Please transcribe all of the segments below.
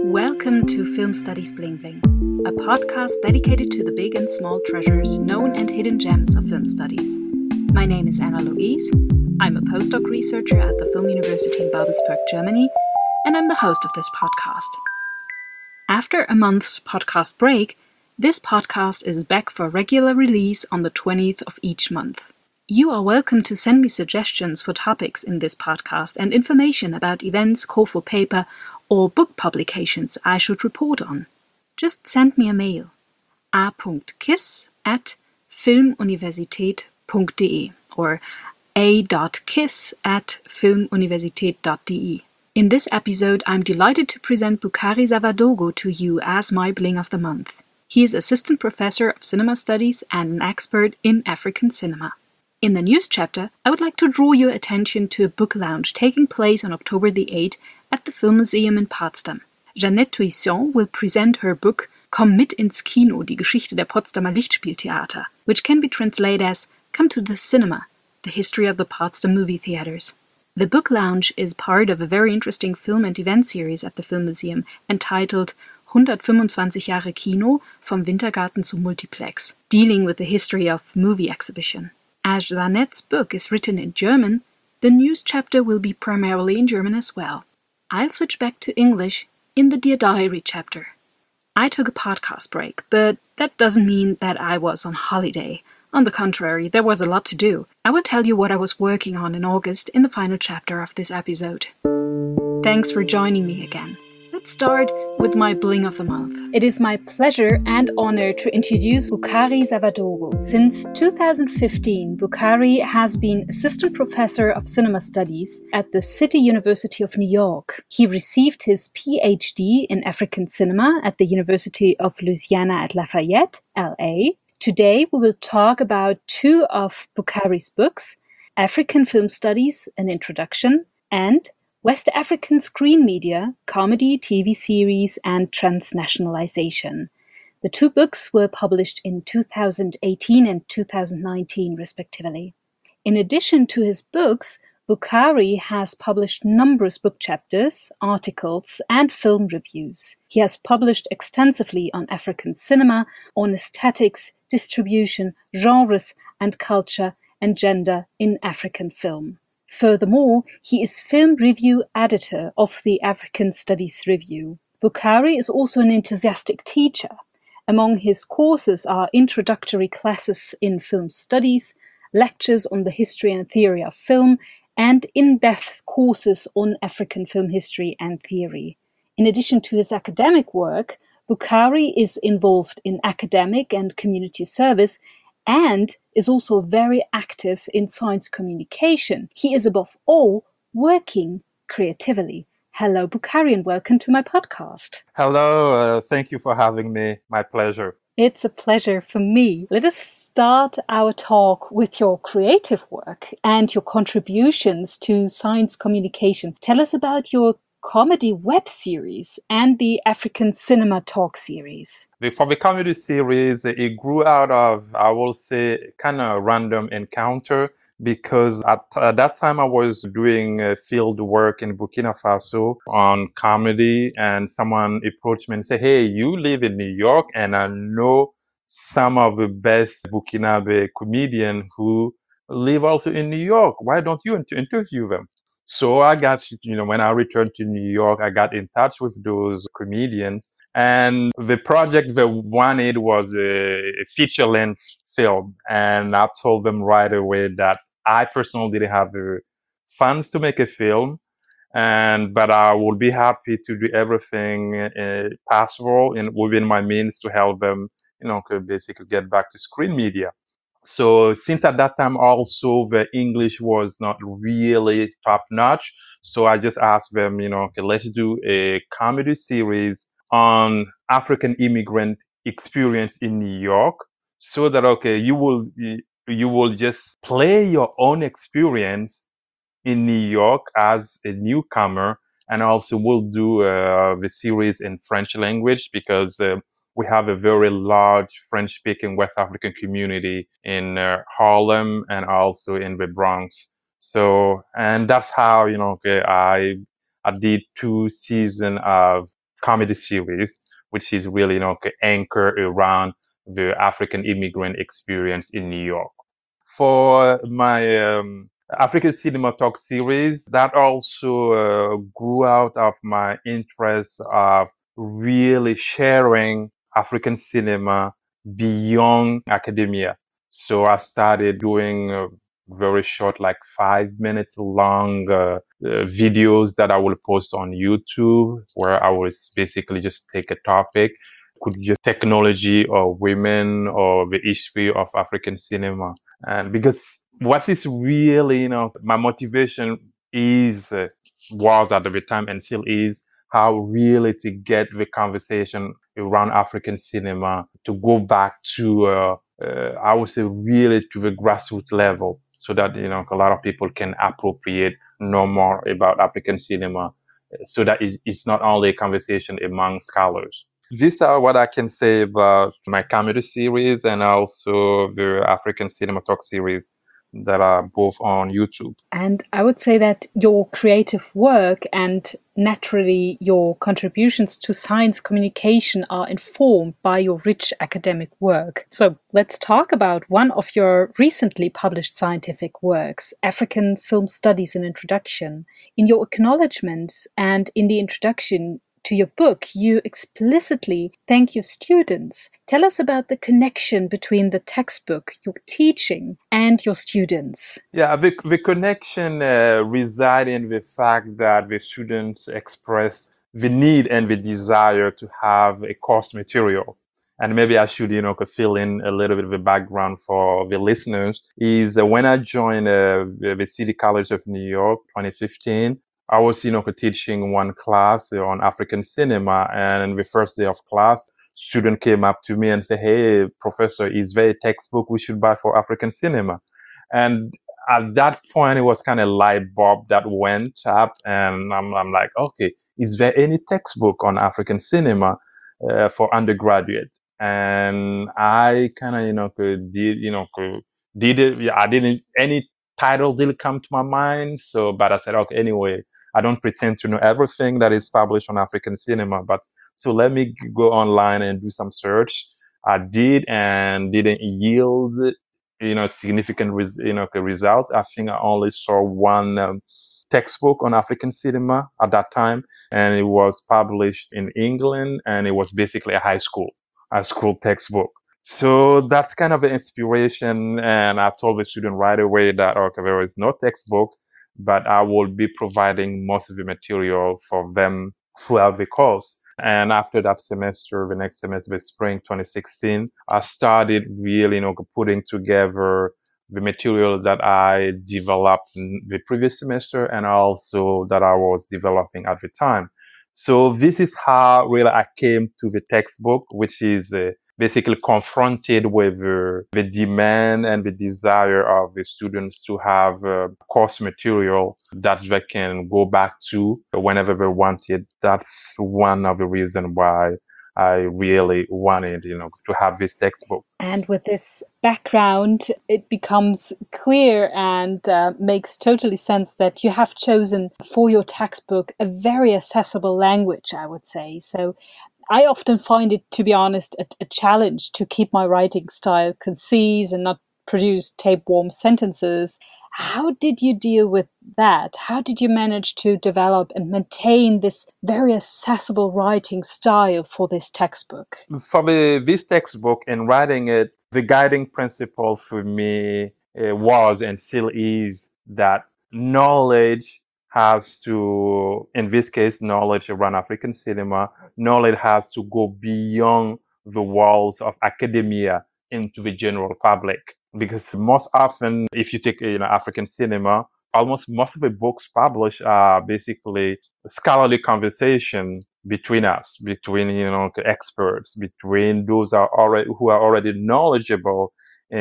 Welcome to Film Studies Bling Bling, a podcast dedicated to the big and small treasures, known and hidden gems of film studies. My name is Anna Louise. I'm a postdoc researcher at the Film University in Babelsberg, Germany, and I'm the host of this podcast. After a month's podcast break, this podcast is back for regular release on the 20th of each month. You are welcome to send me suggestions for topics in this podcast and information about events, call for paper, or book publications I should report on. Just send me a mail a.kiss@filmuniversität.de or a.kiss@filmuniversität.de. In this episode, I'm delighted to present Boukari Zavadogo to you as my Bling of the Month. He is Assistant Professor of Cinema Studies and an expert in African cinema. In the news chapter, I would like to draw your attention to a book lounge taking place on October the 8th at the Film Museum in Potsdam. Jeanette Toussaint will present her book Komm mit ins Kino, die Geschichte der Potsdamer Lichtspieltheater, which can be translated as Come to the Cinema, the history of the Potsdam movie theaters. The book lounge is part of a very interesting film and event series at the Film Museum entitled 125 Jahre Kino, vom Wintergarten zum Multiplex, dealing with the history of movie exhibition. As Jeanette's book is written in German, the news chapter will be primarily in German as well. I'll switch back to English in the Dear Diary chapter. I took a podcast break, but that doesn't mean that I was on holiday. On the contrary, there was a lot to do. I will tell you what I was working on in August in the final chapter of this episode. Thanks for joining me again. Let's start with my Bling of the Month. It is my pleasure and honor to introduce Boukari Zavadogo. Since 2015, Boukari has been Assistant Professor of Cinema Studies at the City University of New York. He received his PhD in African cinema at the University of Louisiana at Lafayette, LA. Today, we will talk about two of Boukari's books, African Film Studies, An Introduction, and West African Screen Media, Comedy, TV Series, and Transnationalization. The two books were published in 2018 and 2019, respectively. In addition to his books, Boukari has published numerous book chapters, articles, and film reviews. He has published extensively on African cinema, on aesthetics, distribution, genres, and culture and gender in African film. Furthermore, he is film review editor of the African Studies Review. Boukari is also an enthusiastic teacher. Among his courses are introductory classes in film studies, lectures on the history and theory of film, and in-depth courses on African film history and theory. In addition to his academic work, Boukari is involved in academic and community service and is also very active in science communication. He is above all working creatively. Hello, Boukari, and welcome to my podcast. Hello, thank you for having me. My pleasure. It's a pleasure for me. Let us start our talk with your creative work and your contributions to science communication. Tell us about your comedy web series and the African Cinema Talk series. For the comedy series, it grew out of, I will say, kind of random encounter because at that time I was doing field work in Burkina Faso on comedy, and someone approached me and said, "Hey, you live in New York and I know some of the best Burkinabe comedians who live also in New York. Why don't you interview them?" So I got, when I returned to New York, I got in touch with those comedians, and the project they wanted was a feature-length film. And I told them right away that I personally didn't have the funds to make a film, but I would be happy to do everything possible within my means to help them, to basically get back to screen media. So since at that time also the English was not really top notch, so I just asked them, okay, let's do a comedy series on African immigrant experience in New York, so that you will just play your own experience in New York as a newcomer, and also we'll do the series in French language because we have a very large French-speaking West African community in Harlem and also in the Bronx. So, and that's how, I did 2 seasons of comedy series, which is really, anchored around the African immigrant experience in New York. For my African Cinema Talk series, that also grew out of my interest of really sharing African cinema beyond academia. So I started doing very short, like 5 minutes long videos that I will post on YouTube, where I will basically just take a topic, could be technology or women or the history of African cinema. And because what is really, my motivation is, was at the time and still is, how really to get the conversation around African cinema to go back to, I would say, really to the grassroots level, so that, a lot of people can appropriate, know more about African cinema, so that it's not only a conversation among scholars. These are what I can say about my comedy series and also the African Cinema Talk series that are both on YouTube. And I would say that your creative work and naturally your contributions to science communication are informed by your rich academic work. So let's talk about one of your recently published scientific works, African Film Studies: An Introduction. In your acknowledgements and in the introduction to your book, you explicitly thank your students. Tell us about the connection between the textbook, your teaching, and your students. Yeah, the connection resides in the fact that the students express the need and the desire to have a course material. And maybe I should, fill in a little bit of the background for the listeners. Is when I joined the City College of New York, 2015. I was, teaching one class on African cinema, and the first day of class, student came up to me and said, "Hey, professor, is there a textbook we should buy for African cinema?" And at that point, it was kind of light bulb that went up, and I'm like, okay, is there any textbook on African cinema for undergraduate? And I kind of, did it. Yeah, I didn't. Any title didn't come to my mind. So, but I said, okay, anyway, I don't pretend to know everything that is published on African cinema, but so let me go online and do some search. I did and didn't yield significant results. I think I only saw one textbook on African cinema at that time, and it was published in England, and it was basically a high school textbook. So that's kind of an inspiration, and I told the student right away that, okay, there is no textbook, but I will be providing most of the material for them throughout the course. And after that semester, the next semester, the spring 2016, I started really, putting together the material that I developed in the previous semester and also that I was developing at the time. So this is how really I came to the textbook, which is basically confronted with the demand and the desire of the students to have course material that they can go back to whenever they want it. That's one of the reasons why I really wanted, to have this textbook. And with this background, it becomes clear and makes totally sense that you have chosen for your textbook a very accessible language, I would say. So I often find it, to be honest, a challenge to keep my writing style concise and not produce tapeworm sentences. How did you deal with that? How did you manage to develop and maintain this very accessible writing style for this textbook? For this textbook and writing it, the guiding principle for me was and still is that knowledge has to, in this case, knowledge around African cinema, knowledge has to go beyond the walls of academia into the general public. Because most often, if you take African cinema, almost most of the books published are basically scholarly conversation between us, between experts, between those who are already knowledgeable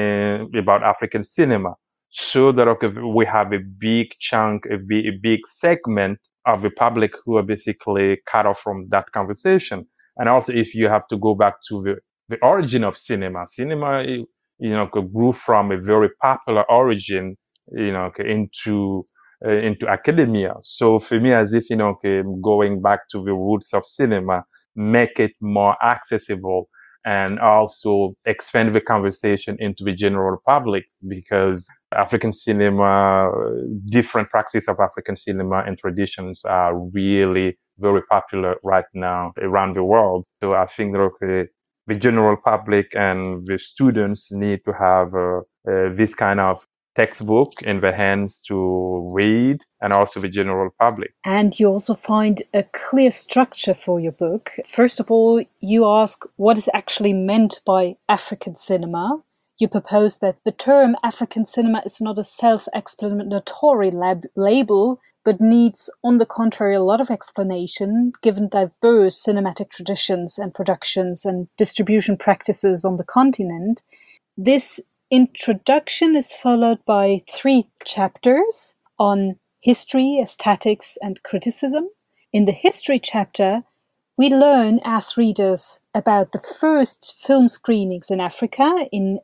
about African cinema. So that we have a big chunk, a big segment of the public who are basically cut off from that conversation. And also, if you have to go back to the origin of cinema grew from a very popular origin, into into academia. So for me, as if, going back to the roots of cinema, make it more accessible and also expand the conversation into the general public, because African cinema, different practices of African cinema and traditions are really very popular right now around the world. So I think that the general public and the students need to have this kind of textbook in the hands to read, and also the general public. And you also find a clear structure for your book. First of all, you ask what is actually meant by African cinema. You propose that the term African cinema is not a self-explanatory label, but needs, on the contrary, a lot of explanation, given diverse cinematic traditions and productions and distribution practices on the continent. This introduction is followed by 3 chapters on history, aesthetics, and criticism. In the history chapter, we learn as readers about the first film screenings in Africa in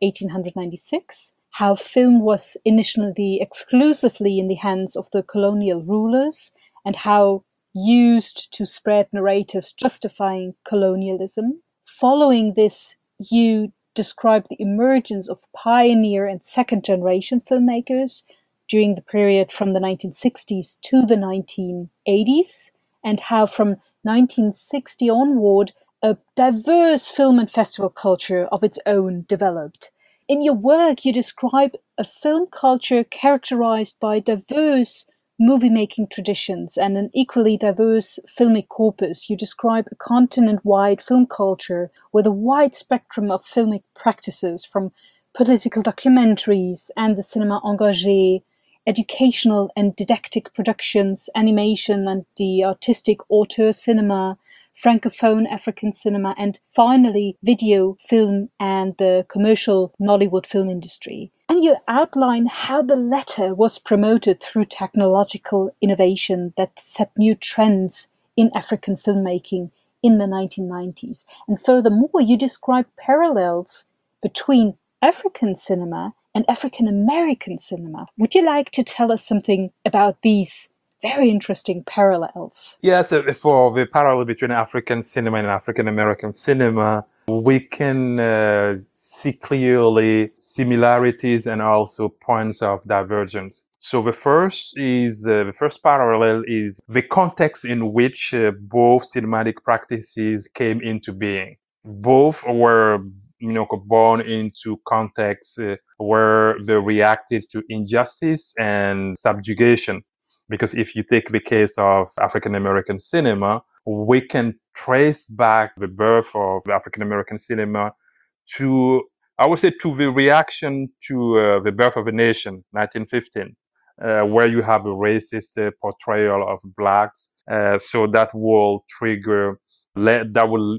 1896, how film was initially exclusively in the hands of the colonial rulers, and how used to spread narratives justifying colonialism. Following this, you describe the emergence of pioneer and second generation filmmakers during the period from the 1960s to the 1980s, and how from 1960 onward a diverse film and festival culture of its own developed. In your work, you describe a film culture characterized by diverse movie-making traditions and an equally diverse filmic corpus. You describe a continent-wide film culture with a wide spectrum of filmic practices, from political documentaries and the cinéma engagé, educational and didactic productions, animation and the artistic auteur cinema, Francophone African cinema, and finally video, film, and the commercial Nollywood film industry. And you outline how the latter was promoted through technological innovation that set new trends in African filmmaking in the 1990s. And furthermore, you describe parallels between African cinema and African American cinema. Would you like to tell us something about these very interesting parallels? Yes, for the parallel between African cinema and African American cinema, we can see clearly similarities and also points of divergence. So the first parallel is the context in which both cinematic practices came into being. Both were born into contexts where they reacted to injustice and subjugation. Because if you take the case of African American cinema, we can trace back the birth of African American cinema to, I would say, to the reaction to the birth of a nation, 1915, where you have a racist portrayal of blacks. So that will trigger, lead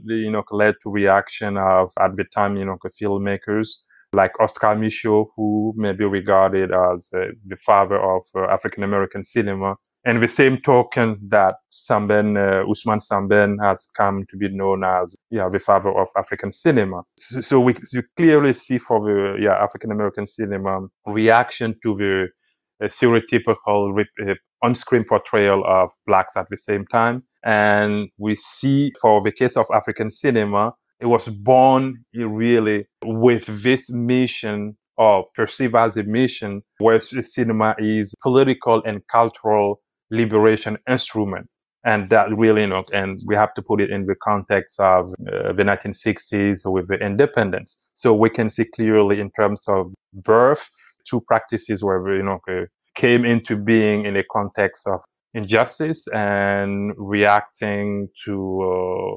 to reaction of, at the time, filmmakers like Oscar Micheaux, who may be regarded as the father of African American cinema. And the same token that Ousmane Sembène has come to be known as the father of African cinema. So you clearly see for the African American cinema reaction to the stereotypical on-screen portrayal of blacks at the same time. And we see for the case of African cinema, it was born really with this mission, or perceived as a mission, where cinema is political and cultural liberation instrument. And that really, and we have to put it in the context of the 1960s with the independence. So we can see clearly in terms of birth, 2 practices where, came into being in a context of injustice and reacting to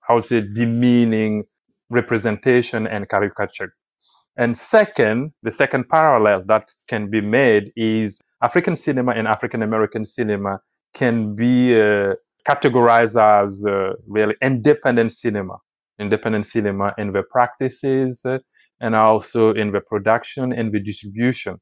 demeaning representation and caricature. And the second parallel that can be made is African cinema and African American cinema can be categorized as really independent cinema in the practices and also in the production and the distribution.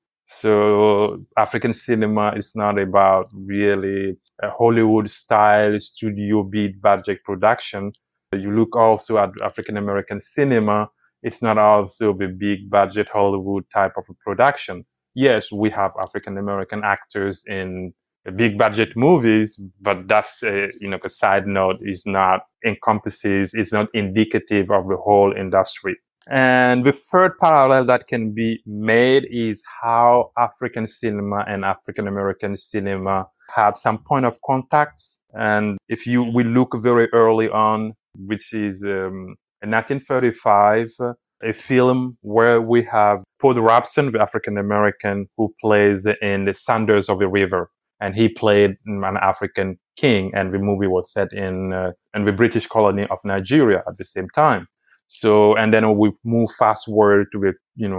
So African cinema is not about really a Hollywood style studio big budget production. You look also at African American cinema, it's not also the big budget Hollywood type of a production. yes, we have African American actors in big budget movies, but that's a side note, is not encompasses, is not indicative of the whole industry. And the third parallel that can be made is how African cinema and African American cinema had some point of contacts. And if we look very early on, which is in 1935, a film where we have Paul Robeson, the African American, who plays in the Sanders of the River, and he played an African king, and the movie was set in the British colony of Nigeria at the same time. So, and then we move fast forward to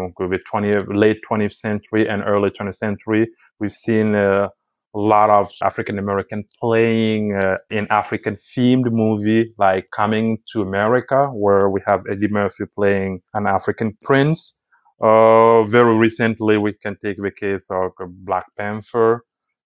the late 20th century and early 20th century. We've seen a lot of African American playing in African themed movie like Coming to America, where we have Eddie Murphy playing an African prince. Very recently, we can take the case of Black Panther.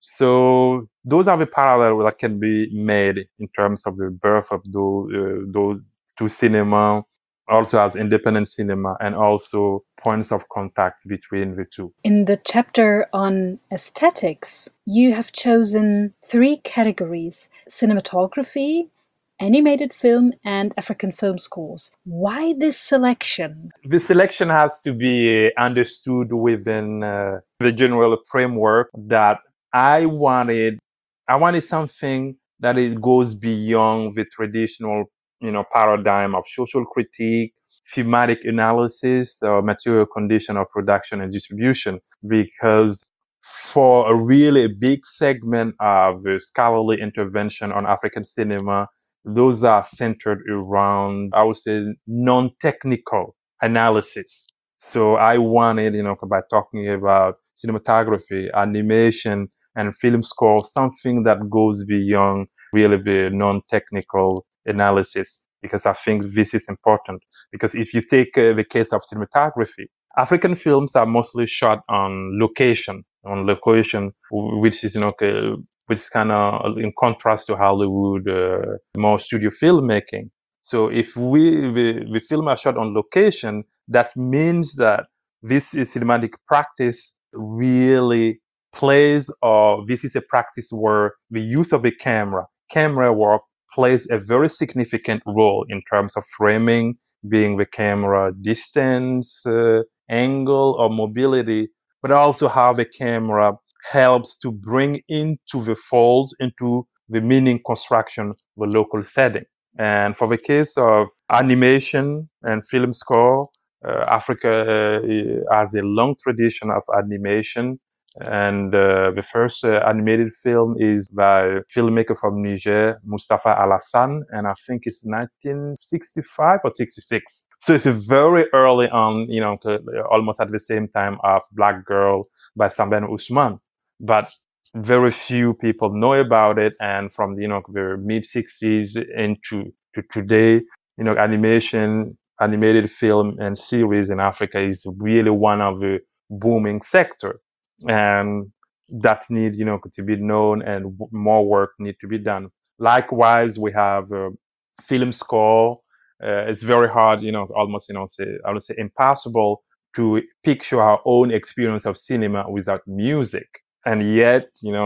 So those are the parallels that can be made in terms of the birth of those two cinema, also as independent cinema, and also points of contact between the two. In the chapter on aesthetics, you have chosen 3 categories: cinematography, animated film, and African film scores. Why this selection? The selection has to be understood within the general framework that I wanted something that it goes beyond the traditional, paradigm of social critique, thematic analysis, or material condition of production and distribution, because for a really big segment of the scholarly intervention on African cinema, those are centered around, I would say, non-technical analysis. So I wanted, by talking about cinematography, animation, and film score, something that goes beyond really the non-technical analysis, because I think this is important. Because if you take the case of cinematography, African films are mostly shot on location, which is, which is kind of in contrast to Hollywood, more studio filmmaking. So if the film are shot on location, that means that this is cinematic practice really plays, or this is a practice where the use of the camera work plays a very significant role in terms of framing, being the camera distance, angle, or mobility, but also how the camera helps to bring into the fold, into the meaning construction, the local setting. And for the case of animation and film score, Africa has a long tradition of animation. And the first animated film is by a filmmaker from Niger, Mustafa Alassane, and I think it's 1965 or 66. So it's very early on, almost at the same time of Black Girl by Samben Ousmane. But very few people know about it, and from the mid 60s into to today, animated film and series in Africa is really one of the booming sector, and that needs to be known, and more work need to be done. Likewise, we have film score. It's very hard, almost I would say impossible to picture our own experience of cinema without music. And yet,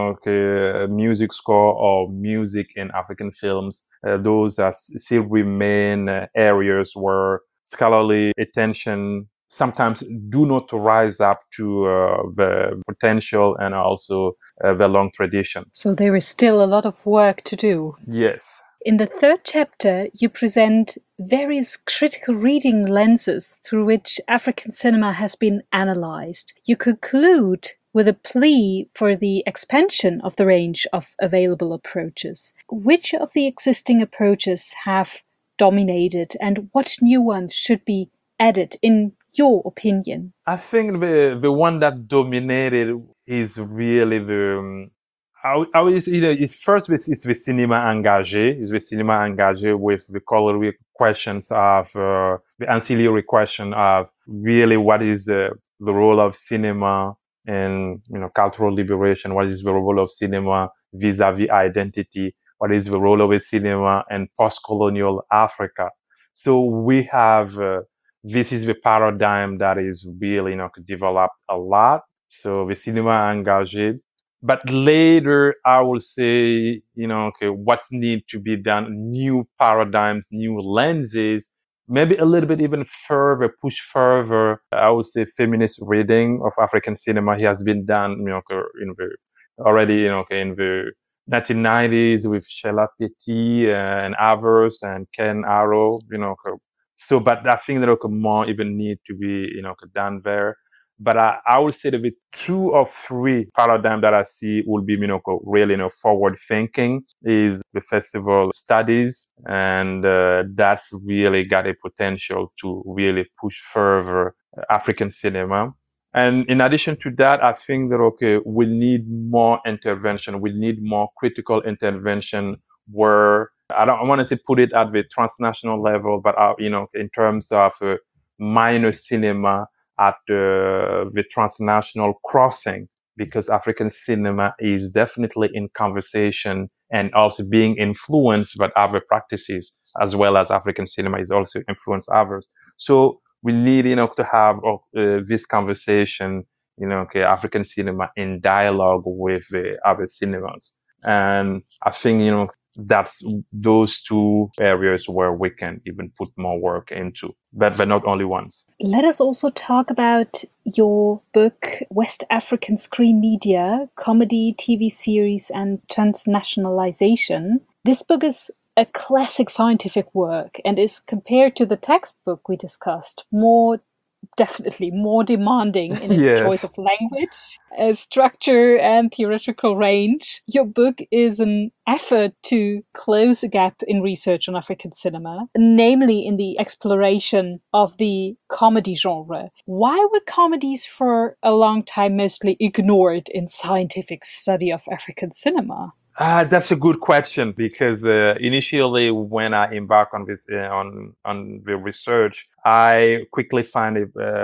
music score or music in African films, those are still remain areas where scholarly attention sometimes do not rise up to the potential and also the long tradition. So there is still a lot of work to do. Yes. In the 3rd chapter, you present various critical reading lenses through which African cinema has been analyzed. You conclude with a plea for the expansion of the range of available approaches. Which of the existing approaches have dominated, and what new ones should be added, in your opinion? I think the one that dominated is really the it's first it's the cinema engagé, is the cinema engagé with the colourly questions of the ancillary question of really what is the role of cinema in cultural liberation, what is the role of cinema vis-a-vis identity, what is the role of a cinema in post-colonial Africa. So we have this is the paradigm that is really developed a lot. So the cinema engaged. But later, I will say, okay, what's need to be done, new paradigms, new lenses, maybe a little bit even further, push further. I would say feminist reading of African cinema has been done, in the already, in the 1990s with Sheila Petit and others and Ken Arrow, so, but I think that more even need to be, done there. But I would say that the two or three paradigm that I see will be, really, forward thinking is the festival studies. And that's really got a potential to really push further African cinema. And in addition to that, I think that, we need more intervention. We need more critical intervention where I don't want to say put it at the transnational level, but, in terms of minor cinema at the transnational crossing, because African cinema is definitely in conversation and also being influenced by other practices, as well as African cinema is also influenced others. So we need, to have this conversation, African cinema in dialogue with other cinemas. And I think, that's those two areas where we can even put more work into, but not only ones. Let us also talk about your book, West African Screen Media, Comedy, TV Series, and Transnationalization. This book is a classic scientific work and is, compared to the textbook we discussed, definitely more demanding in its Yes. choice of language, structure, and theoretical range. Your book is an effort to close a gap in research on African cinema, namely in the exploration of the comedy genre. Why were comedies for a long time mostly ignored in scientific study of African cinema? That's a good question, because initially, when I embarked on this on the research, I quickly found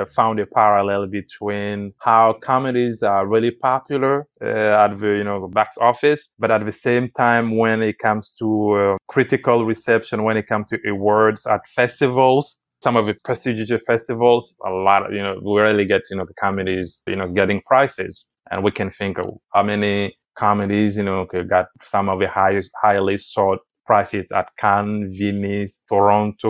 a parallel between how comedies are really popular at the box office, but at the same time, when it comes to critical reception, when it comes to awards at festivals, some of the prestigious festivals, a lot of, we rarely get the comedies getting prizes, and we can think of how many comedies, got some of the highly sought prizes at Cannes, Venice, Toronto,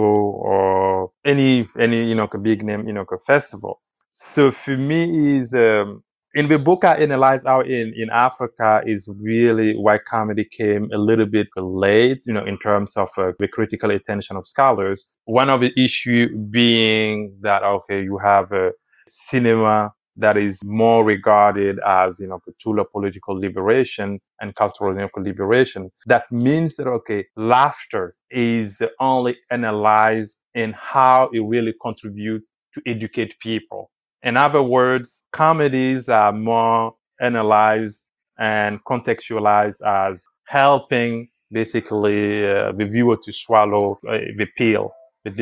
or any big name festival. So for me, is in the book I analyze how in Africa is really why comedy came a little bit late, in terms of the critical attention of scholars. One of the issue being that you have a cinema that is more regarded as a tool of political liberation and cultural liberation. That means that laughter is only analyzed in how it really contributes to educate people. In other words, comedies are more analyzed and contextualized as helping basically the viewer to swallow the pill,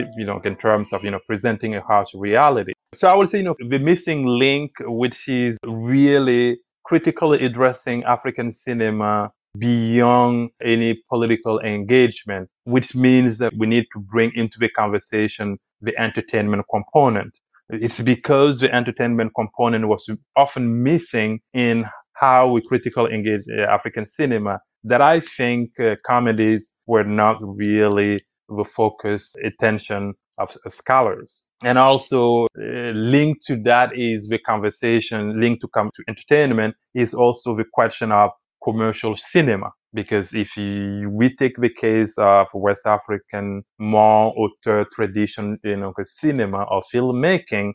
in terms of presenting a harsh reality. So I would say, the missing link, which is really critically addressing African cinema beyond any political engagement, which means that we need to bring into the conversation the entertainment component. It's because the entertainment component was often missing in how we critically engage African cinema that I think comedies were not really the focus attention of scholars. And also linked to that is the conversation linked to entertainment is also the question of commercial cinema. Because if we take the case of West African more auteur tradition, cinema or filmmaking,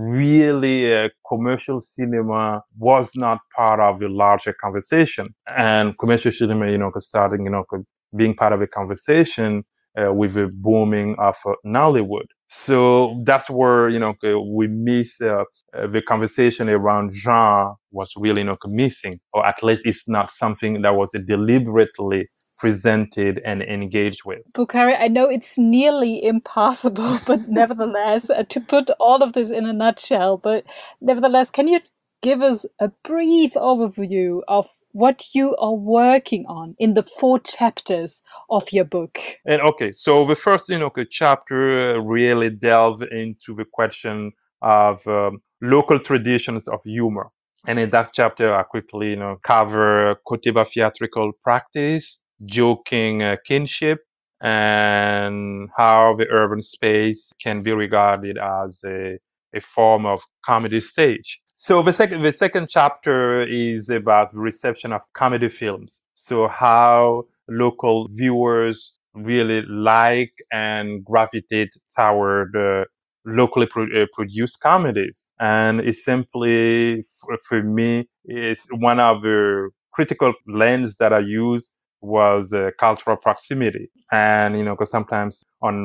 really commercial cinema was not part of the larger conversation. And commercial cinema, starting, being part of the conversation with the booming of Nollywood. So that's where we miss the conversation around genre was really missing, or at least it's not something that was deliberately presented and engaged with. Bukhari, I know it's nearly impossible, but nevertheless, to put all of this in a nutshell, but nevertheless, can you give us a brief overview of what you are working on in the 4 chapters of your book? And so the first chapter really delve into the question of local traditions of humor. And in that chapter, I quickly, cover Koteba theatrical practice, joking kinship, and how the urban space can be regarded as a form of comedy stage. So the second chapter is about the reception of comedy films. So how local viewers really like and gravitate toward locally produced comedies. And it's simply, for me, it's one of the critical lens that I use was cultural proximity. And, because sometimes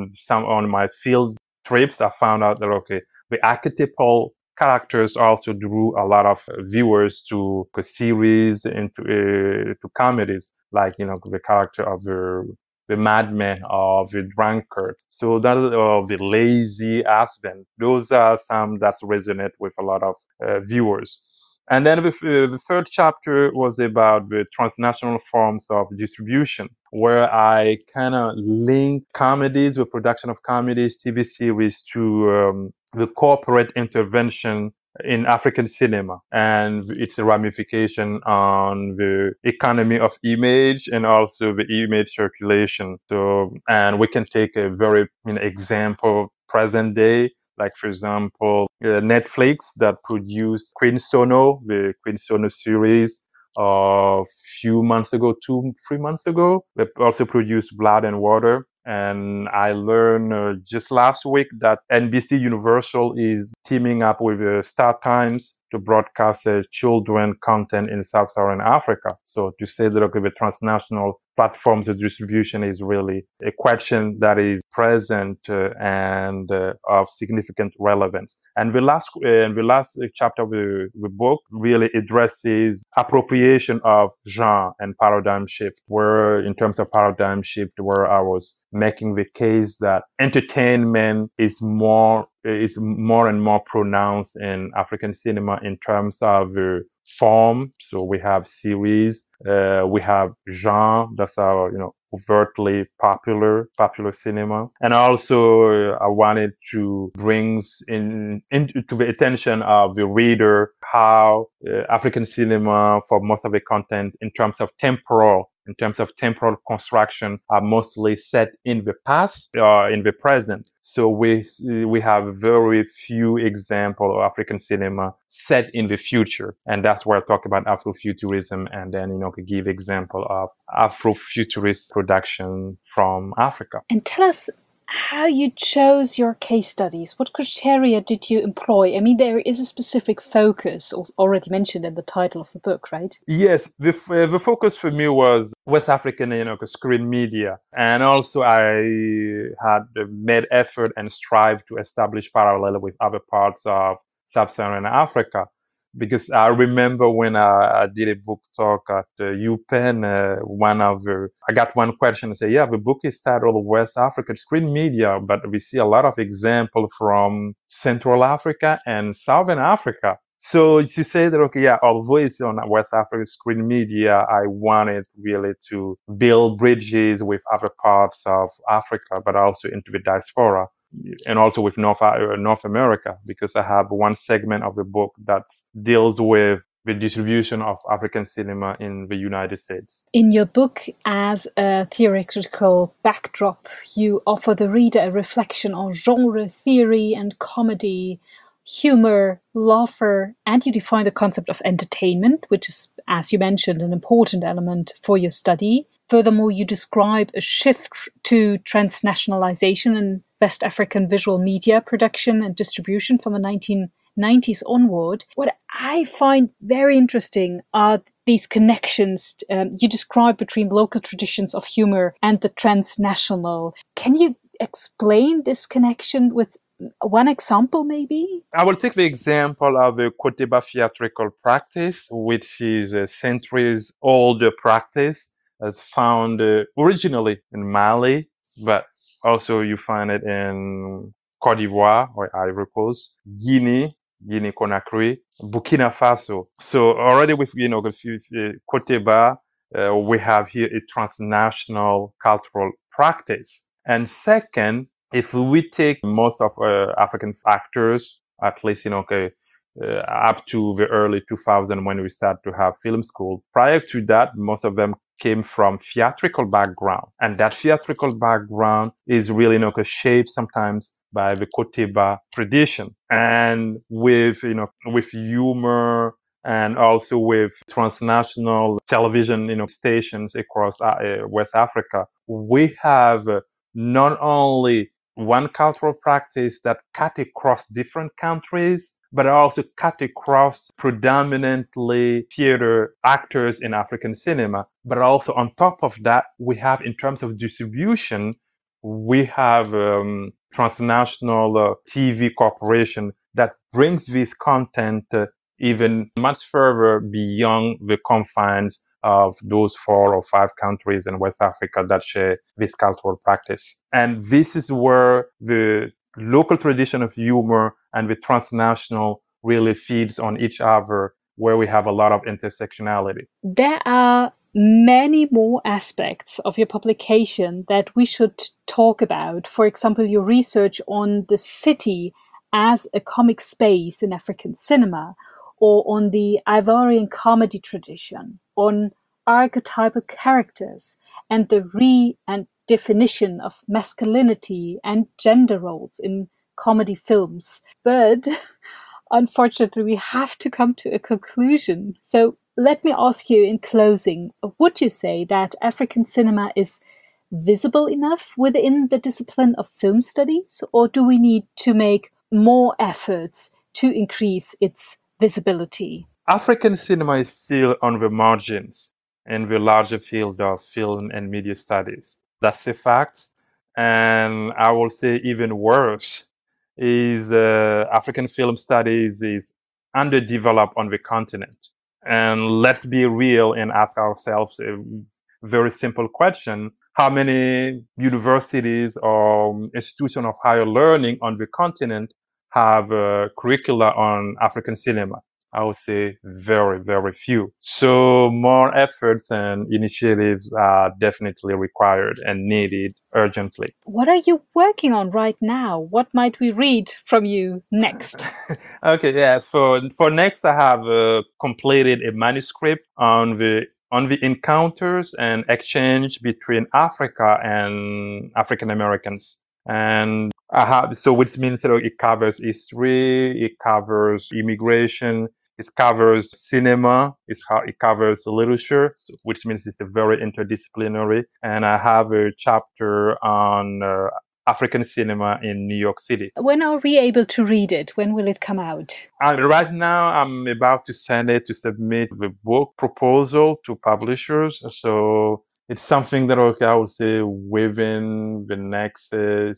on my field trips, I found out that, okay, the archetypal characters also drew a lot of viewers to a series, into to comedies, like, the character of the madman or the drunkard. So that of the lazy husband. Those are some that resonate with a lot of viewers. And then the third chapter was about the transnational forms of distribution, where I kind of link comedies, the production of comedies, TV series to the corporate intervention in African cinema and its ramification on the economy of image and also the image circulation. So, and we can take a very example present day, like for example, Netflix that produced Queen Sono, the Queen Sono series a few months ago, 3 months ago. They also produced Blood and Water. And I learned just last week that NBC Universal is teaming up with Star Times to broadcast children content in Sub-Saharan Africa. So to say that, okay, the transnational platforms of distribution is really a question that is present and of significant relevance. And the last chapter of the book really addresses appropriation of genre and paradigm shift, where in terms of paradigm shift, where I was making the case that entertainment is more and more pronounced in African cinema in terms of form. So we have series, we have genre that's our overtly popular cinema, and also I wanted to bring into the attention of the reader how African cinema, for most of the content, in terms of temporal construction, are mostly set in the past or in the present. So we have very few examples of African cinema set in the future, and that's where I talk about Afrofuturism, and then could give example of Afrofuturist production from Africa. And tell us how you chose your case studies. What criteria did you employ? I mean, there is a specific focus already mentioned in the title of the book, right? Yes, the focus for me was West African, screen media, and also I had made effort and strive to establish parallel with other parts of Sub-Saharan Africa, because I remember when I did a book talk at UPenn, I got one question and say, yeah, the book is titled West African Screen Media, but we see a lot of examples from Central Africa and Southern Africa. So to say that, okay, yeah, although it's on West African screen media, I wanted really to build bridges with other parts of Africa, but also into the diaspora and also with North America, because I have one segment of the book that deals with the distribution of African cinema in the United States. In your book, as a theoretical backdrop, you offer the reader a reflection on genre theory and comedy, humor, laughter, and you define the concept of entertainment, which is, as you mentioned, an important element for your study. Furthermore, you describe a shift to transnationalization in West African visual media production and distribution from the 1990s onward. What I find very interesting are these connections you describe between local traditions of humor and the transnational. Can you explain this connection with one example, maybe? I will take the example of the Koteba theatrical practice, which is a centuries old practice, as found originally in Mali, but also you find it in Cote d'Ivoire or Ivory Coast, Guinea Conakry, Burkina Faso. So already with Koteba, we have here a transnational cultural practice. And second, if we take most of African actors, at least up to the early 2000 when we started to have film school. Prior to that, most of them came from theatrical background. And that theatrical background is really shaped sometimes by the Koteba tradition. And with humor and also with transnational television, stations across West Africa, we have not only one cultural practice that cut across different countries, but also cut across predominantly theater actors in African cinema. But also on top of that, we have, in terms of distribution, we have transnational TV corporation that brings this content even much further beyond the confines of those 4 or 5 countries in West Africa that share this cultural practice. And this is where the local tradition of humor and the transnational really feeds on each other, where we have a lot of intersectionality. There are many more aspects of your publication that we should talk about. For example, your research on the city as a comic space in African cinema, or on the Ivorian comedy tradition, on archetypal characters, and the and definition of masculinity and gender roles in comedy films. But unfortunately, we have to come to a conclusion. So let me ask you in closing, would you say that African cinema is visible enough within the discipline of film studies, or do we need to make more efforts to increase its visibility? African cinema is still on the margins in the larger field of film and media studies. That's a fact. And I will say even worse is African film studies is underdeveloped on the continent. And let's be real and ask ourselves a very simple question. How many universities or institutions of higher learning on the continent have curricula on African cinema? I would say very, very few. So more efforts and initiatives are definitely required and needed urgently. What are you working on right now? What might we read from you next? Okay, yeah. For next, I have completed a manuscript on the encounters and exchange between Africa and African Americans. And I have, so which means that it covers history, it covers immigration, it covers cinema, it covers literature, which means it's a very interdisciplinary. And I have a chapter on African cinema in New York City. When are we able to read it? When will it come out? Right now, I'm about to submit the book proposal to publishers. So it's something that I would say within the next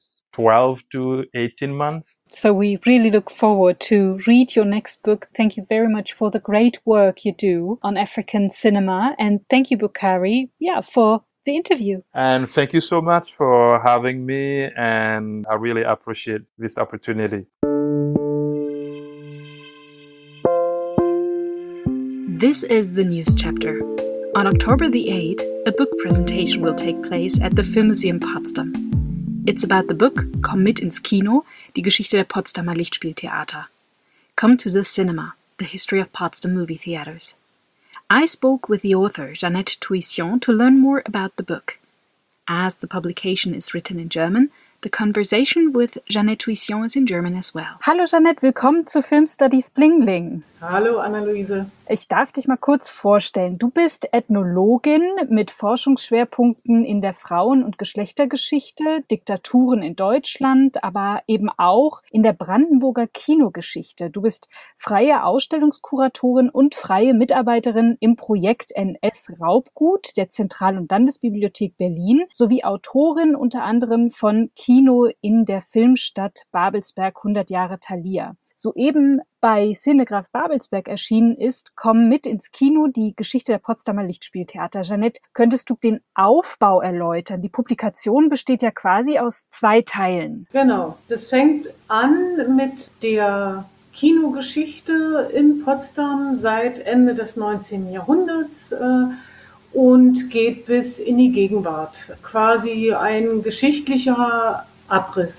12 to 18 months. So we really look forward to read your next book. Thank you very much for the great work you do on African cinema. And thank you, Boukary, for the interview. And thank you so much for having me. And I really appreciate this opportunity. This is the news chapter. On October the 8th, a book presentation will take place at the Filmmuseum Potsdam. It's about the book Komm mit ins Kino, die Geschichte der Potsdamer Lichtspieltheater. Come to the Cinema, the history of Potsdam movie theaters. I spoke with the author, Jeannette Touission, to learn more about the book. As the publication is written in German, the conversation with Jeannette Touission is in German as well. Hallo Jeannette, willkommen zu Film Studies Bling Bling. Hallo Anna-Luise. Ich darf dich mal kurz vorstellen. Du bist Ethnologin mit Forschungsschwerpunkten in der Frauen- und Geschlechtergeschichte, Diktaturen in Deutschland, aber eben auch in der Brandenburger Kinogeschichte. Du bist freie Ausstellungskuratorin und freie Mitarbeiterin im Projekt NS Raubgut der Zentral- und Landesbibliothek Berlin sowie Autorin unter anderem von Kino in der Filmstadt Babelsberg 100 Jahre Thalia. Soeben bei Cinegraph Babelsberg erschienen ist Komm mit ins Kino, die Geschichte der Potsdamer Lichtspieltheater. Jeannette, könntest du den Aufbau erläutern? Die Publikation besteht ja quasi aus 2 Teilen. Genau, das fängt an mit der Kinogeschichte in Potsdam seit Ende des 19. Jahrhunderts und geht bis in die Gegenwart. Quasi ein geschichtlicher Abriss.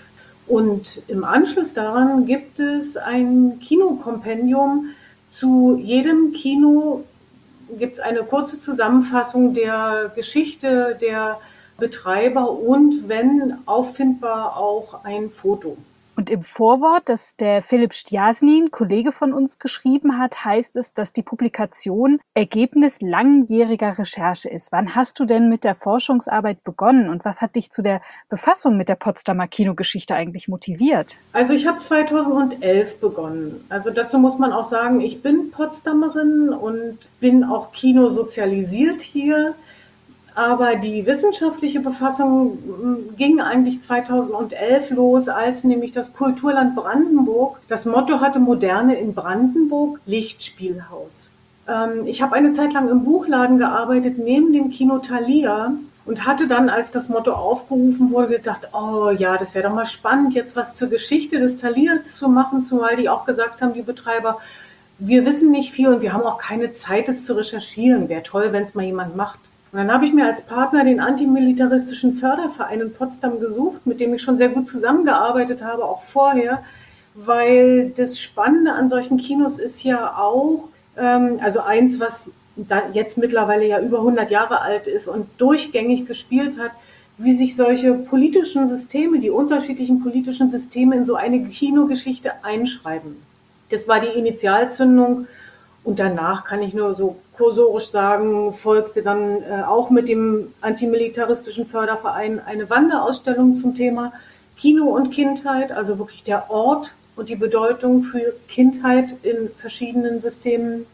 Und im Anschluss daran gibt es ein Kinokompendium. Zu jedem Kino gibt es eine kurze Zusammenfassung der Geschichte der Betreiber und, wenn auffindbar, auch ein Foto. Und im Vorwort, das der Philipp Stjasnin, Kollege von uns, geschrieben hat, heißt es, dass die Publikation Ergebnis langjähriger Recherche ist. Wann hast du denn mit der Forschungsarbeit begonnen und was hat dich zu der Befassung mit der Potsdamer Kinogeschichte eigentlich motiviert? Also ich habe 2011 begonnen. Also dazu muss man auch sagen, ich bin Potsdamerin und bin auch kinosozialisiert hier. Aber die wissenschaftliche Befassung ging eigentlich 2011 los, als nämlich das Kulturland Brandenburg das Motto hatte: Moderne in Brandenburg, Lichtspielhaus. Ich habe eine Zeit lang im Buchladen gearbeitet, neben dem Kino Thalia, und hatte dann, als das Motto aufgerufen wurde, gedacht, oh ja, das wäre doch mal spannend, jetzt was zur Geschichte des Thalias zu machen, zumal die auch gesagt haben, die Betreiber, wir wissen nicht viel und wir haben auch keine Zeit, es zu recherchieren. Wäre toll, wenn es mal jemand macht. Und dann habe ich mir als Partner den antimilitaristischen Förderverein in Potsdam gesucht, mit dem ich schon sehr gut zusammengearbeitet habe, auch vorher, weil das Spannende an solchen Kinos ist ja auch, also eins, was da jetzt mittlerweile ja über 100 Jahre alt ist und durchgängig gespielt hat, wie sich solche politischen Systeme, die unterschiedlichen politischen Systeme in so eine Kinogeschichte einschreiben. Das war die Initialzündung. Und danach kann ich nur so kursorisch sagen, folgte dann auch mit dem antimilitaristischen Förderverein eine Wanderausstellung zum Thema Kino und Kindheit, also wirklich der Ort und die Bedeutung für Kindheit in verschiedenen Systemen.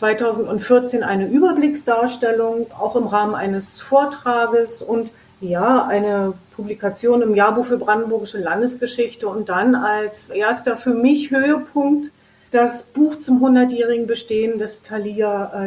2014 eine Überblicksdarstellung, auch im Rahmen eines Vortrages und ja, eine Publikation im Jahrbuch für Brandenburgische Landesgeschichte und dann als erster für mich Höhepunkt das Buch zum 100-jährigen Bestehen des Thalia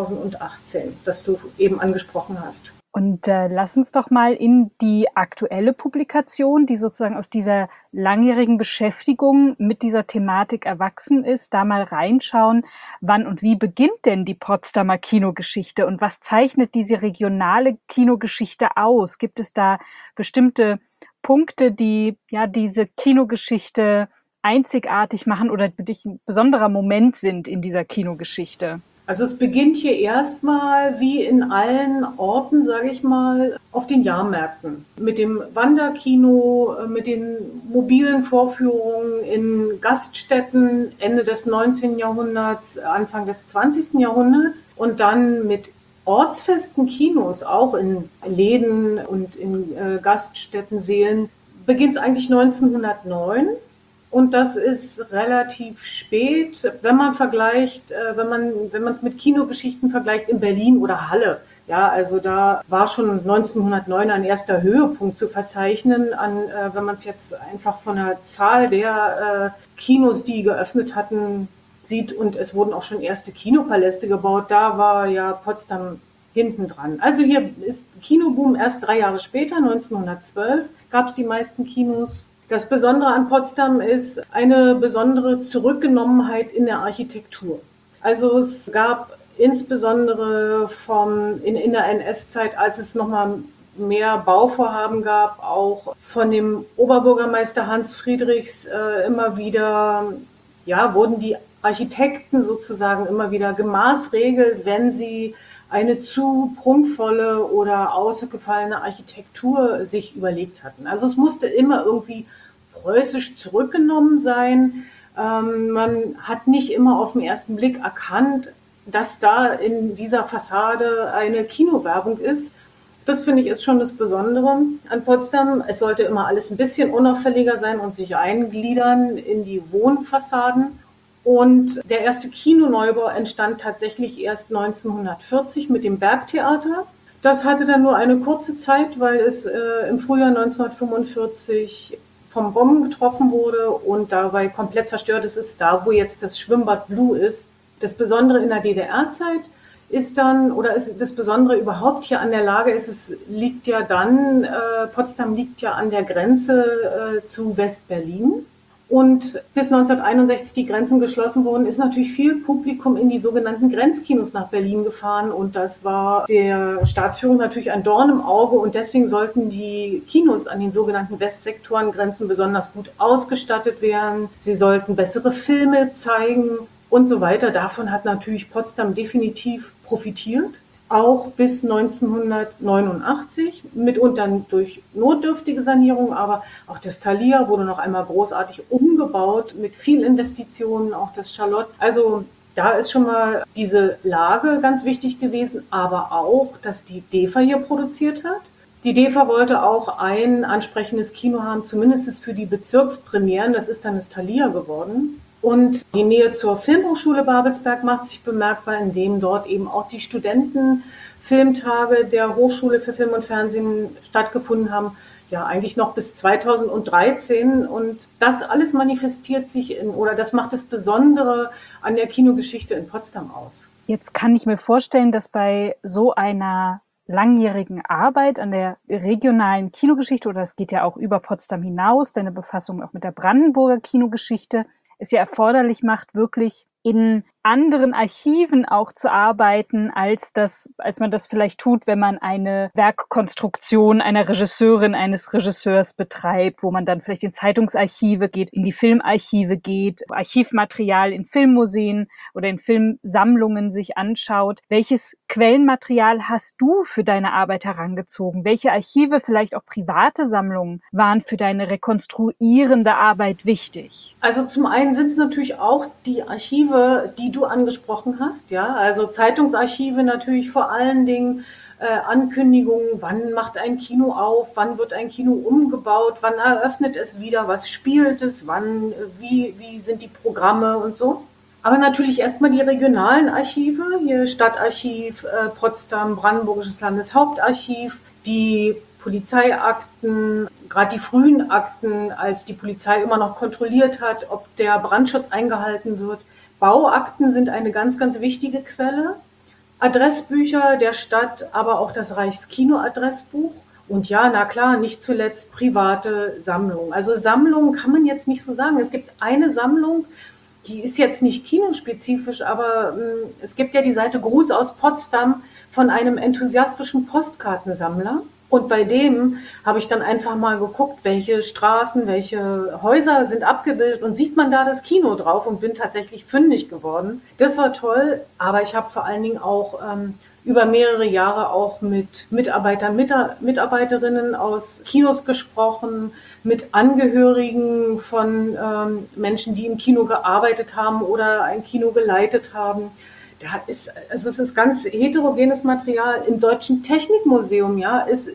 2018, das du eben angesprochen hast. Und lass uns doch mal in die aktuelle Publikation, die sozusagen aus dieser langjährigen Beschäftigung mit dieser Thematik erwachsen ist, da mal reinschauen. Wann und wie beginnt denn die Potsdamer Kinogeschichte und was zeichnet diese regionale Kinogeschichte aus? Gibt es da bestimmte Punkte, die ja diese Kinogeschichte einzigartig machen oder für dich ein besonderer Moment sind in dieser Kinogeschichte? Also es beginnt hier erstmal, wie in allen Orten, sage ich mal, auf den Jahrmärkten. Mit dem Wanderkino, mit den mobilen Vorführungen in Gaststätten Ende des 19. Jahrhunderts, Anfang des 20. Jahrhunderts und dann mit ortsfesten Kinos, auch in Läden und in Gaststätten, Sälen, beginnt es eigentlich 1909. Und das ist relativ spät, wenn man vergleicht, wenn man es mit Kinogeschichten vergleicht in Berlin oder Halle. Ja, also da war schon 1909 ein erster Höhepunkt zu verzeichnen, wenn man es jetzt einfach von der Zahl der Kinos, die geöffnet hatten, sieht. Und es wurden auch schon erste Kinopaläste gebaut. Da war ja Potsdam hinten dran. Also hier ist Kinoboom erst 3 Jahre später, 1912, gab es die meisten Kinos. Das Besondere an Potsdam ist eine besondere Zurückgenommenheit in der Architektur. Also es gab insbesondere in der NS-Zeit, als es nochmal mehr Bauvorhaben gab, auch von dem Oberbürgermeister Hans Friedrichs immer wieder, ja, wurden die Architekten sozusagen immer wieder gemaßregelt, wenn sie eine zu prunkvolle oder ausgefallene Architektur sich überlegt hatten. Also es musste immer irgendwie preußisch zurückgenommen sein. Man hat nicht immer auf den ersten Blick erkannt, dass da in dieser Fassade eine Kinowerbung ist. Das finde ich ist schon das Besondere an Potsdam. Es sollte immer alles ein bisschen unauffälliger sein und sich eingliedern in die Wohnfassaden. Und der erste Kinoneubau entstand tatsächlich erst 1940 mit dem Bergtheater. Das hatte dann nur eine kurze Zeit, weil es im Frühjahr 1945 vom Bomben getroffen wurde und dabei komplett zerstört ist. Es ist da, wo jetzt das Schwimmbad Blue ist. Das Besondere in der DDR-Zeit ist dann, oder ist das Besondere überhaupt hier an der Lage, liegt ja dann, Potsdam liegt ja an der Grenze zu West-Berlin. Und bis 1961 die Grenzen geschlossen wurden, ist natürlich viel Publikum in die sogenannten Grenzkinos nach Berlin gefahren. Und das war der Staatsführung natürlich ein Dorn im Auge. Und deswegen sollten die Kinos an den sogenannten Westsektorengrenzen besonders gut ausgestattet werden. Sie sollten bessere Filme zeigen und so weiter. Davon hat natürlich Potsdam definitiv profitiert. Auch bis 1989, mitunter durch notdürftige Sanierung, aber auch das Thalia wurde noch einmal großartig umgebaut mit viel Investitionen, auch das Charlotte. Also da ist schon mal diese Lage ganz wichtig gewesen, aber auch, dass die DEFA hier produziert hat. Die DEFA wollte auch ein ansprechendes Kino haben, zumindest für die Bezirkspremieren. Das ist dann das Thalia geworden. Und die Nähe zur Filmhochschule Babelsberg macht sich bemerkbar, indem dort eben auch die Studentenfilmtage der Hochschule für Film und Fernsehen stattgefunden haben. Ja, eigentlich noch bis 2013. Und das alles manifestiert sich oder das macht das Besondere an der Kinogeschichte in Potsdam aus. Jetzt kann ich mir vorstellen, dass bei so einer langjährigen Arbeit an der regionalen Kinogeschichte, oder es geht ja auch über Potsdam hinaus, deine Befassung auch mit der Brandenburger Kinogeschichte, es ja erforderlich macht, wirklich in anderen Archiven auch zu arbeiten, als man das vielleicht tut, wenn man eine Werkkonstruktion einer Regisseurin, eines Regisseurs betreibt, wo man dann vielleicht in Zeitungsarchive geht, in die Filmarchive geht, Archivmaterial in Filmmuseen oder in Filmsammlungen sich anschaut. Welches Quellenmaterial hast du für deine Arbeit herangezogen? Welche Archive, vielleicht auch private Sammlungen, waren für deine rekonstruierende Arbeit wichtig? Also zum einen sind es natürlich auch die Archive, die du angesprochen hast, ja, also Zeitungsarchive natürlich vor allen Dingen, Ankündigungen, wann macht ein Kino auf, wann wird ein Kino umgebaut, wann eröffnet es wieder, was spielt es, wann, wie sind die Programme und so. Aber natürlich erstmal die regionalen Archive, hier Stadtarchiv, Potsdam, Brandenburgisches Landeshauptarchiv, die Polizeiakten, gerade die frühen Akten, als die Polizei immer noch kontrolliert hat, ob der Brandschutz eingehalten wird. Bauakten sind eine ganz, ganz wichtige Quelle. Adressbücher der Stadt, aber auch das Reichskino-Adressbuch. Und ja, na klar, nicht zuletzt private Sammlungen. Also Sammlungen kann man jetzt nicht so sagen. Es gibt eine Sammlung, die ist jetzt nicht kinospezifisch, aber es gibt ja die Seite Gruß aus Potsdam von einem enthusiastischen Postkartensammler. Und bei dem habe ich dann einfach mal geguckt, welche Straßen, welche Häuser sind abgebildet und sieht man da das Kino drauf und bin tatsächlich fündig geworden. Das war toll, aber ich habe vor allen Dingen auch über mehrere Jahre auch mit Mitarbeitern, Mitarbeiterinnen aus Kinos gesprochen, mit Angehörigen von Menschen, die im Kino gearbeitet haben oder ein Kino geleitet haben. Es ist ganz heterogenes Material. Im Deutschen Technikmuseum, ja, ist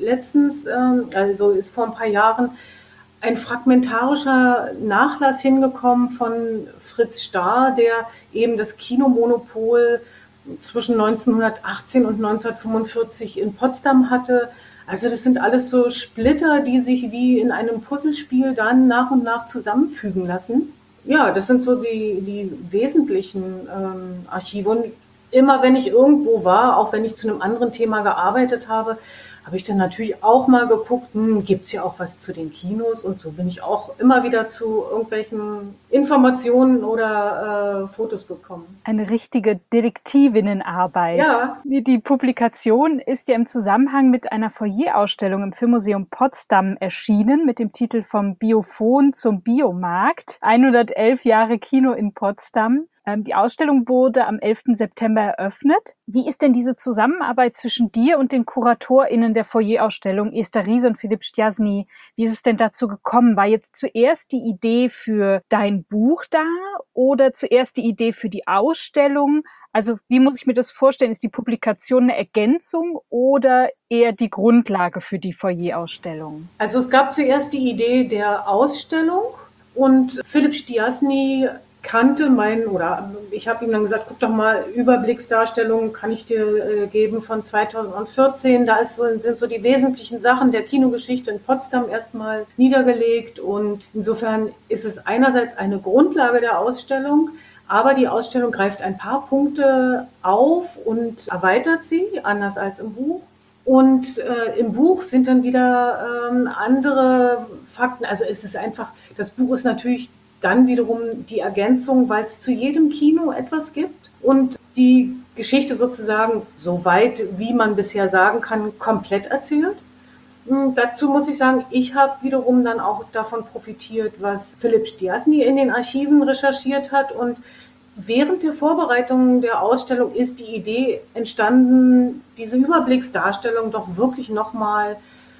ist vor ein paar Jahren ein fragmentarischer Nachlass hingekommen von Fritz Starr, der eben das Kinomonopol zwischen 1918 und 1945 in Potsdam hatte. Also das sind alles so Splitter, die sich wie in einem Puzzlespiel dann nach und nach zusammenfügen lassen. Ja, das sind so die wesentlichen Archive. Und immer wenn ich irgendwo war, auch wenn ich zu einem anderen Thema gearbeitet habe, habe ich dann natürlich auch mal geguckt, gibt es ja auch was zu den Kinos, und so bin ich auch immer wieder zu irgendwelchen Informationen oder Fotos gekommen. Eine richtige Detektivinnenarbeit. Ja. Die Publikation ist ja im Zusammenhang mit einer Foyerausstellung im Filmmuseum Potsdam erschienen mit dem Titel Vom Biophon zum Biomarkt. 111 Jahre Kino in Potsdam. Die Ausstellung wurde am 11. September eröffnet. Wie ist denn diese Zusammenarbeit zwischen dir und den KuratorInnen der Foyerausstellung, Esther Riese und Philipp Stiasny? Wie ist es denn dazu gekommen? War jetzt zuerst die Idee für dein Buch da oder zuerst die Idee für die Ausstellung? Also wie muss ich mir das vorstellen? Ist die Publikation eine Ergänzung oder eher die Grundlage für die Foyerausstellung? Also es gab zuerst die Idee der Ausstellung und Philipp Stiasny kannte ich habe ihm dann gesagt, guck doch mal, Überblicksdarstellungen kann ich dir geben von 2014. Da sind so die wesentlichen Sachen der Kinogeschichte in Potsdam erstmal niedergelegt, und insofern ist es einerseits eine Grundlage der Ausstellung, aber die Ausstellung greift ein paar Punkte auf und erweitert sie, anders als im Buch. Und im Buch sind dann wieder andere Fakten. Also es ist einfach, das Buch ist natürlich dann wiederum die Ergänzung, weil es zu jedem Kino etwas gibt und die Geschichte sozusagen so weit, wie man bisher sagen kann, komplett erzählt. Dazu muss ich sagen, ich habe wiederum dann auch davon profitiert, was Philipp Stiasny in den Archiven recherchiert hat. Und während der Vorbereitung der Ausstellung ist die Idee entstanden, diese Überblicksdarstellung doch wirklich nochmal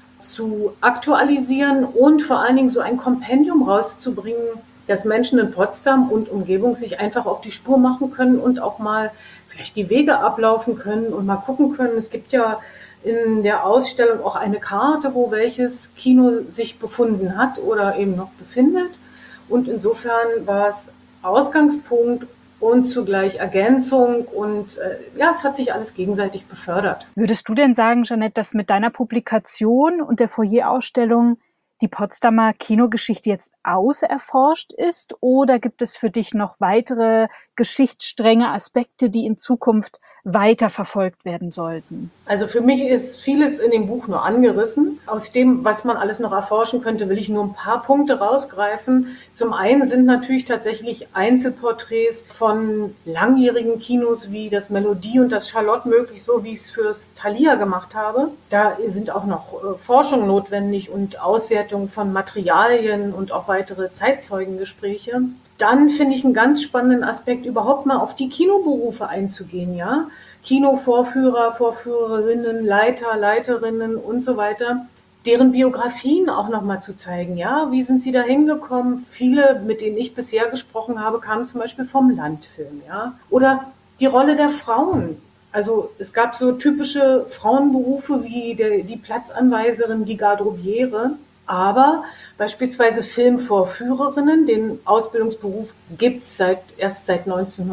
zu aktualisieren und vor allen Dingen so ein Kompendium rauszubringen, dass Menschen in Potsdam und Umgebung sich einfach auf die Spur machen können und auch mal vielleicht die Wege ablaufen können und mal gucken können. Es gibt ja in der Ausstellung auch eine Karte, wo welches Kino sich befunden hat oder eben noch befindet. Und insofern war es Ausgangspunkt und zugleich Ergänzung und ja, es hat sich alles gegenseitig befördert. Würdest du denn sagen, Jeanette, dass mit deiner Publikation und der Foyerausstellung die Potsdamer Kinogeschichte jetzt auserforscht ist, oder gibt es für dich noch weitere Geschichtsstränge, Aspekte, die in Zukunft weiter verfolgt werden sollten? Also für mich ist vieles in dem Buch nur angerissen. Aus dem, was man alles noch erforschen könnte, will ich nur ein paar Punkte rausgreifen. Zum einen sind natürlich tatsächlich Einzelporträts von langjährigen Kinos wie das Melodie und das Charlotte möglich, so wie ich es fürs Thalia gemacht habe. Da sind auch noch Forschung notwendig und Auswertung von Materialien und auch weitere Zeitzeugengespräche. Dann finde ich einen ganz spannenden Aspekt, überhaupt mal auf die Kinoberufe einzugehen, ja. Kinovorführer, Vorführerinnen, Leiter, Leiterinnen und so weiter, deren Biografien auch nochmal zu zeigen, ja. Wie sind sie da hingekommen? Viele, mit denen ich bisher gesprochen habe, kamen zum Beispiel vom Landfilm, ja. Oder die Rolle der Frauen. Also es gab so typische Frauenberufe wie die Platzanweiserin, die Garderobiere, aber beispielsweise Filmvorführerinnen, den Ausbildungsberuf gibt es erst seit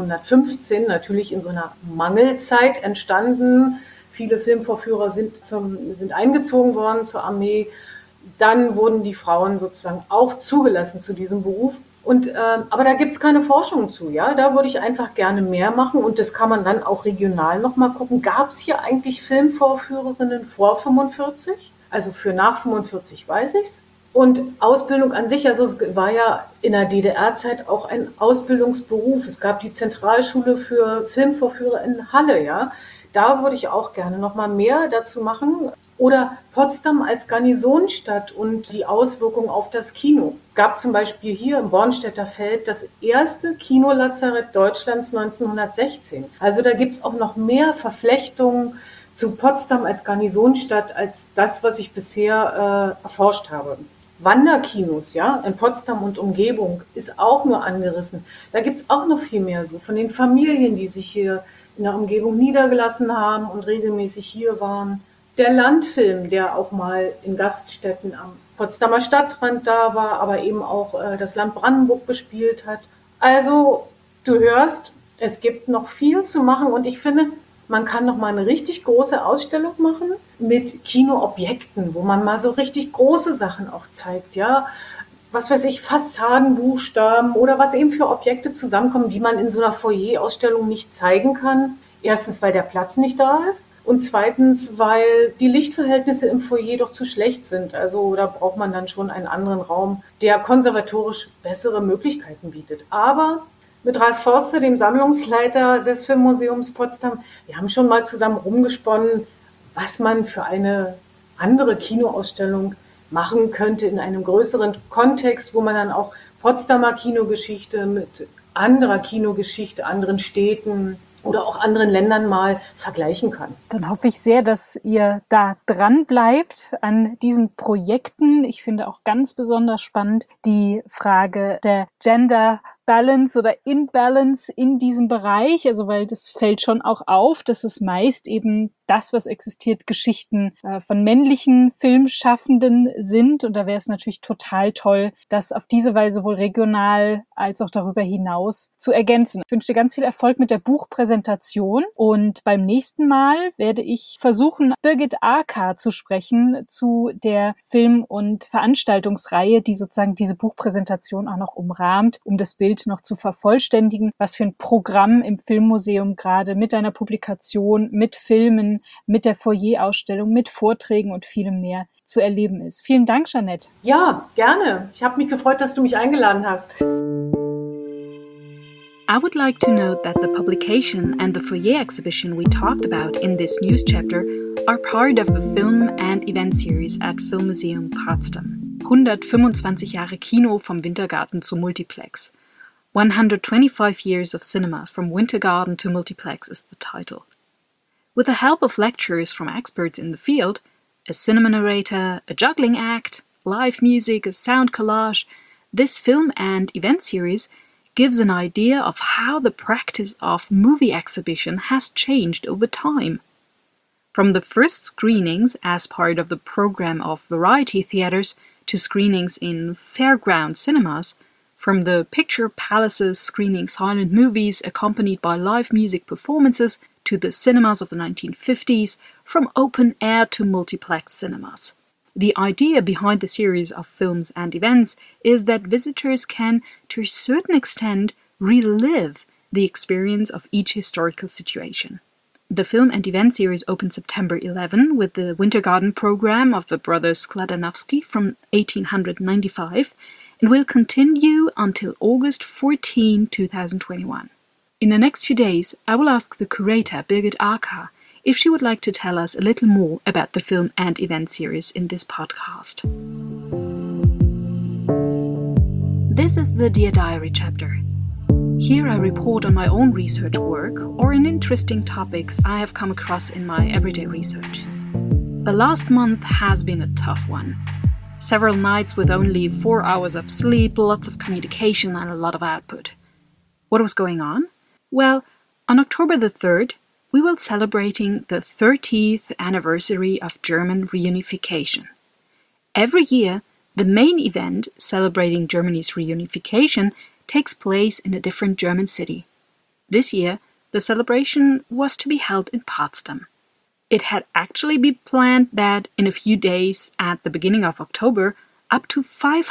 1915, natürlich in so einer Mangelzeit entstanden. Viele Filmvorführer sind eingezogen worden zur Armee. Dann wurden die Frauen sozusagen auch zugelassen zu diesem Beruf. Aber da gibt es keine Forschung zu, ja. Da würde ich einfach gerne mehr machen und das kann man dann auch regional nochmal gucken. Gab es hier eigentlich Filmvorführerinnen vor 45? Also für nach 45 weiß ich's. Und Ausbildung an sich, also es war ja in der DDR-Zeit auch ein Ausbildungsberuf. Es gab die Zentralschule für Filmvorführer in Halle, ja. Da würde ich auch gerne noch mal mehr dazu machen. Oder Potsdam als Garnisonstadt und die Auswirkungen auf das Kino. Es gab zum Beispiel hier im Bornstädter Feld das erste Kinolazarett Deutschlands 1916. Also da gibt es auch noch mehr Verflechtungen zu Potsdam als Garnisonstadt als das, was ich bisher erforscht habe. Wanderkinos, ja, in Potsdam und Umgebung ist auch nur angerissen. Da gibt es auch noch viel mehr so von den Familien, die sich hier in der Umgebung niedergelassen haben und regelmäßig hier waren. Der Landfilm, der auch mal in Gaststätten am Potsdamer Stadtrand da war, aber eben auch das Land Brandenburg bespielt hat. Also, du hörst, es gibt noch viel zu machen und ich finde, man kann noch mal eine richtig große Ausstellung machen mit Kinoobjekten, wo man mal so richtig große Sachen auch zeigt, ja. Was weiß ich, Fassadenbuchstaben oder was eben für Objekte zusammenkommen, die man in so einer Foyerausstellung nicht zeigen kann. Erstens, weil der Platz nicht da ist und zweitens, weil die Lichtverhältnisse im Foyer doch zu schlecht sind. Also da braucht man dann schon einen anderen Raum, der konservatorisch bessere Möglichkeiten bietet. Aber mit Ralf Forster, dem Sammlungsleiter des Filmmuseums Potsdam, wir haben schon mal zusammen rumgesponnen, was man für eine andere Kinoausstellung machen könnte in einem größeren Kontext, wo man dann auch Potsdamer Kinogeschichte mit anderer Kinogeschichte, anderen Städten oder auch anderen Ländern mal vergleichen kann. Dann hoffe ich sehr, dass ihr da dran bleibt an diesen Projekten. Ich finde auch ganz besonders spannend die Frage der Gender Balance oder Imbalance in diesem Bereich, also weil das fällt schon auch auf, dass es meist eben das, was existiert, Geschichten von männlichen Filmschaffenden sind, und da wäre es natürlich total toll, das auf diese Weise sowohl regional als auch darüber hinaus zu ergänzen. Ich wünsche dir ganz viel Erfolg mit der Buchpräsentation und beim nächsten Mal werde ich versuchen, Birgit Acker zu sprechen zu der Film- und Veranstaltungsreihe, die sozusagen diese Buchpräsentation auch noch umrahmt, um das Bild noch zu vervollständigen, was für ein Programm im Filmmuseum gerade mit deiner Publikation, mit Filmen, mit der Foyerausstellung, mit Vorträgen und vielem mehr zu erleben ist. Vielen Dank, Jeanette. Ja, gerne. Ich habe mich gefreut, dass du mich eingeladen hast. I would like to note that the publication and the foyer exhibition we talked about in this news chapter are part of a film and event series at Filmmuseum Potsdam. 125 Jahre Kino vom Wintergarten zu Multiplex. 125 Years of Cinema from Wintergarten to Multiplex is the title. With the help of lectures from experts in the field, a cinema narrator, a juggling act, live music, a sound collage, this film and event series gives an idea of how the practice of movie exhibition has changed over time. From the first screenings as part of the program of variety theaters to screenings in fairground cinemas, from the picture palaces screening silent movies accompanied by live music performances to the cinemas of the 1950s, from open air to multiplex cinemas. The idea behind the series of films and events is that visitors can, to a certain extent, relive the experience of each historical situation. The film and event series opened September 11 with the Wintergarten program of the brothers Skladanovsky from 1895 and will continue until August 14, 2021. In the next few days, I will ask the curator, Birgit Acker, if she would like to tell us a little more about the film and event series in this podcast. This is the Dear Diary chapter. Here I report on my own research work or on interesting topics I have come across in my everyday research. The last month has been a tough one. Several nights with only 4 hours of sleep, lots of communication and a lot of output. What was going on? Well, on October the 3rd, we will celebrating the 30th anniversary of German reunification. Every year, the main event celebrating Germany's reunification takes place in a different German city. This year, the celebration was to be held in Potsdam. It had actually been planned that in a few days at the beginning of October, up to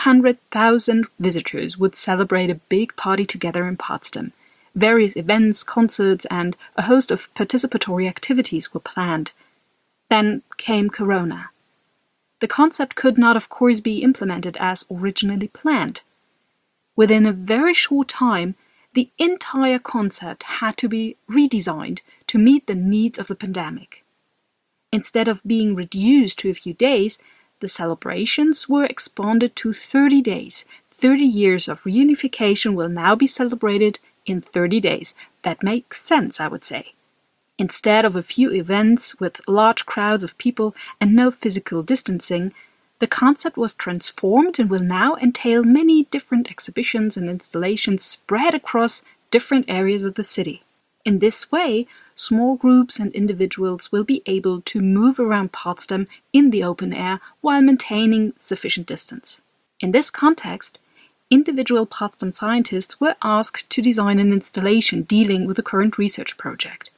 500,000 visitors would celebrate a big party together in Potsdam. Various events, concerts, and a host of participatory activities were planned. Then came Corona. The concept could not, of course, be implemented as originally planned. Within a very short time, the entire concept had to be redesigned to meet the needs of the pandemic. Instead of being reduced to a few days, the celebrations were expanded to 30 days. 30 years of reunification will now be celebrated in 30 days. That makes sense, I would say. Instead of a few events with large crowds of people and no physical distancing, the concept was transformed and will now entail many different exhibitions and installations spread across different areas of the city. In this way, small groups and individuals will be able to move around Potsdam in the open air while maintaining sufficient distance. In this context, individual Potsdam scientists were asked to design an installation dealing with the current research project.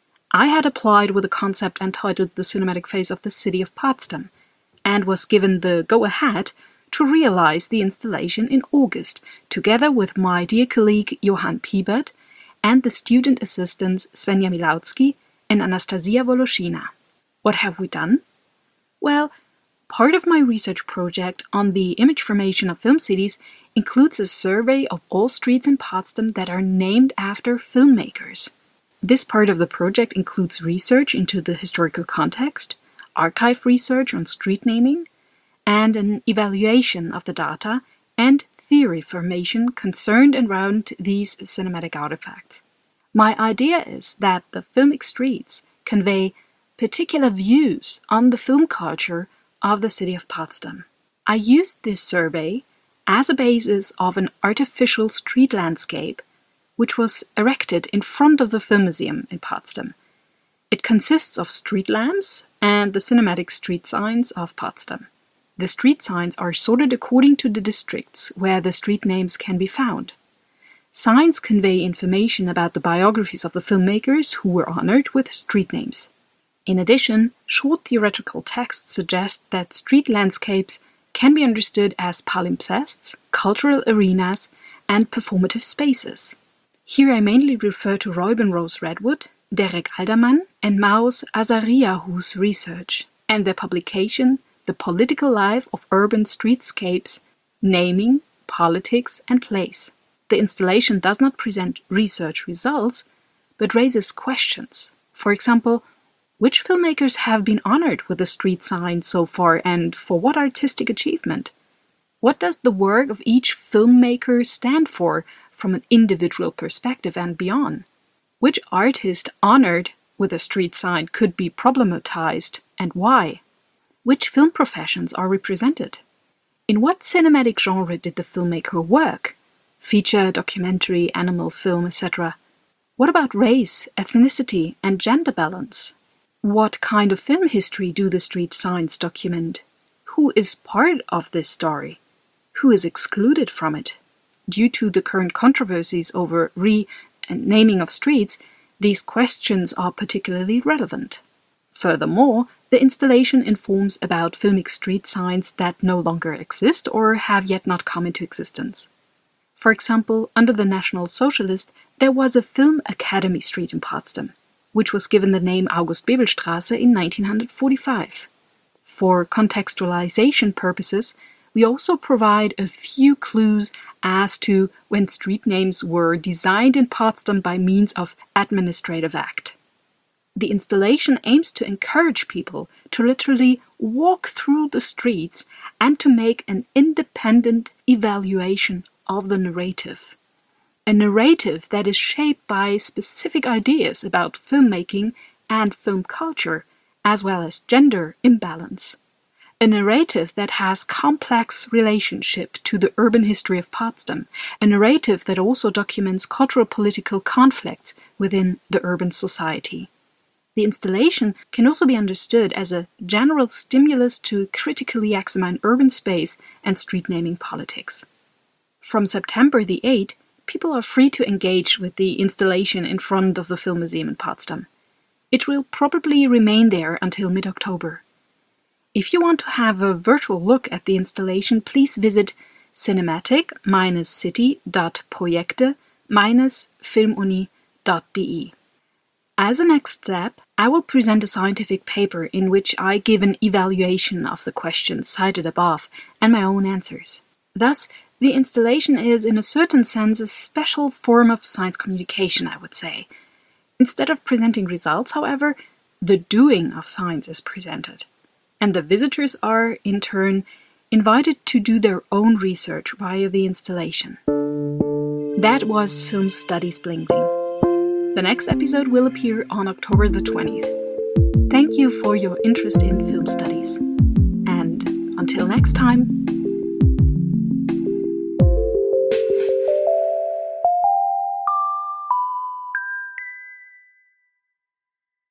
I had applied with a concept entitled The Cinematic Face of the City of Potsdam, and was given the go-ahead to realize the installation in August, together with my dear colleague Johann Piebert and the student assistants Svenja Milautsky and Anastasia Voloshina. What have we done? Well, part of my research project on the image formation of film cities includes a survey of all streets in Potsdam that are named after filmmakers. This part of the project includes research into the historical context, archive research on street naming, and an evaluation of the data and theory formation concerned around these cinematic artifacts. My idea is that the filmic streets convey particular views on the film culture of the city of Potsdam. I used this survey as a basis of an artificial street landscape which was erected in front of the Film Museum in Potsdam. It consists of street lamps and the cinematic street signs of Potsdam. The street signs are sorted according to the districts where the street names can be found. Signs convey information about the biographies of the filmmakers who were honored with street names. In addition, short theoretical texts suggest that street landscapes can be understood as palimpsests, cultural arenas, and performative spaces. Here I mainly refer to Reuben-Rose Redwood, Derek Alderman, and Maus Azariahu's research, and their publication the political life of urban streetscapes, naming, politics, and place. The installation does not present research results, but raises questions. For example, which filmmakers have been honored with a street sign so far, and for what artistic achievement? What does the work of each filmmaker stand for from an individual perspective and beyond? Which artist honored with a street sign could be problematized, and why? Which film professions are represented? In what cinematic genre did the filmmaker work? Feature, documentary, animal film, etc. What about race, ethnicity, and gender balance? What kind of film history do the street signs document? Who is part of this story? Who is excluded from it? Due to the current controversies over and naming of streets, these questions are particularly relevant. Furthermore, the installation informs about filmic street signs that no longer exist or have yet not come into existence. For example, under the National Socialist, there was a Film Academy Street in Potsdam, which was given the name August-Bebel-Straße in 1945. For contextualization purposes, we also provide a few clues as to when street names were designed in Potsdam by means of administrative act. The installation aims to encourage people to literally walk through the streets and to make an independent evaluation of the narrative. A narrative that is shaped by specific ideas about filmmaking and film culture, as well as gender imbalance. A narrative that has complex relationship to the urban history of Potsdam, a narrative that also documents cultural political conflicts within the urban society. The installation can also be understood as a general stimulus to critically examine urban space and street naming politics. From September the 8th, people are free to engage with the installation in front of the Film Museum in Potsdam. It will probably remain there until mid-October. If you want to have a virtual look at the installation, please visit cinematic-city.projekte-filmuni.de. As a next step, I will present a scientific paper in which I give an evaluation of the questions cited above and my own answers. Thus, the installation is, in a certain sense, a special form of science communication, I would say. Instead of presenting results, however, the doing of science is presented. And the visitors are, in turn, invited to do their own research via the installation. That was Film Studies Bling Bling. The next episode will appear on October the 20th. Thank you for your interest in film studies. And until next time,